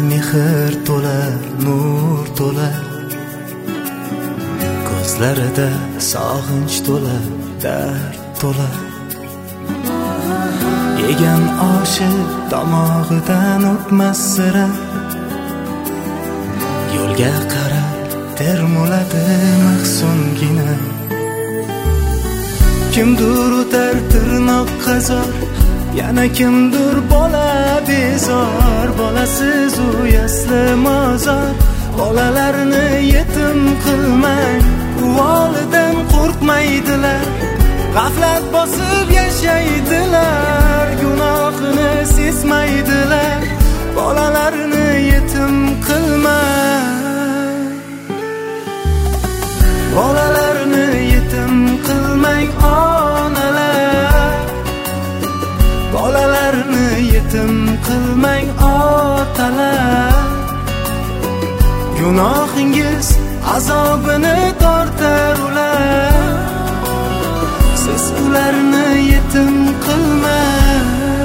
mehr to'lar, nur to'lar, ko'zlarida sog'inch to'lar, dard to'lar. Yegan oshi tomog'idan o'tmas sira, yo'lga qarab termuladi mahzungina. Kimdir o'tar tirnoqqa zor, yana kimdir bola bezor. Bolasiz u yasli mozor, bolalarni yetim qilmang. Volidan qo'rqmaydilar, g'aflat bosib yashaydilar. Gunohini sezmaydilar, bolalarni yetim qilmang. Bolalarni yetim qilmang onalar, bolalarni yetim qilmang otalar. Gunohingiz azobini tortar ular, siz ularni yetim qilmang.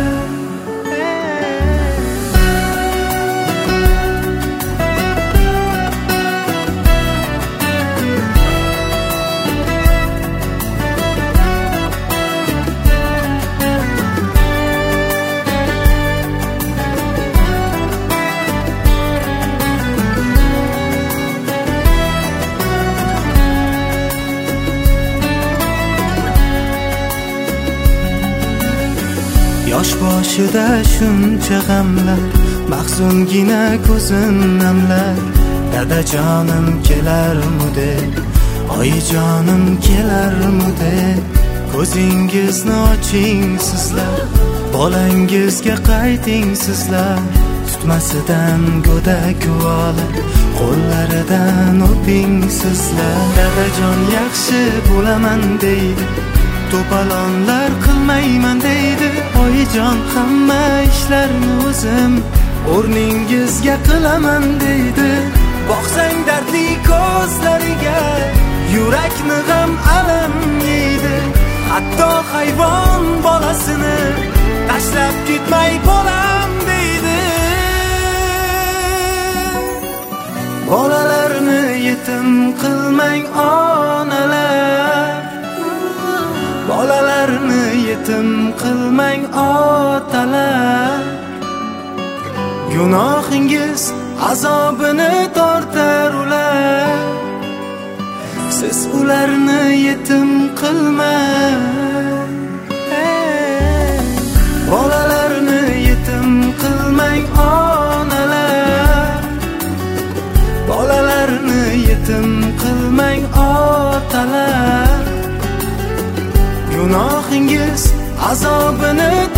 Yosh boshida shuncha g'amlar, mahzungina ko'zin namlar. Dadajonim kelarmidi, oyijonim kelarmidi? Ko'zingizni oching sizlar, bolangizga qayting sizlar. Tutmasidan go'dak olib, qo'llaridan o'ping sizlar. Dadajon yaxshi bo'laman deydi, to'palonlar qilmayman deydi. Oyijon hamma ishlarni o'zim o'rningizga qilaman deydi. Boqsang dardli ko'zlariga, yurakni g'am alam yeydi. Hatto hayvon bolasini tashlab ketmay bolam deydi. Bolalarni yetim qilmang onalar, bolalarni yetim qilmang otalar. Gunohingiz azobini tortar ular, siz ularni yetim qilmang. Bolalarni yetim qilmang onalar, bolalarni yetim qilmang otalar. Gunohingiz azobini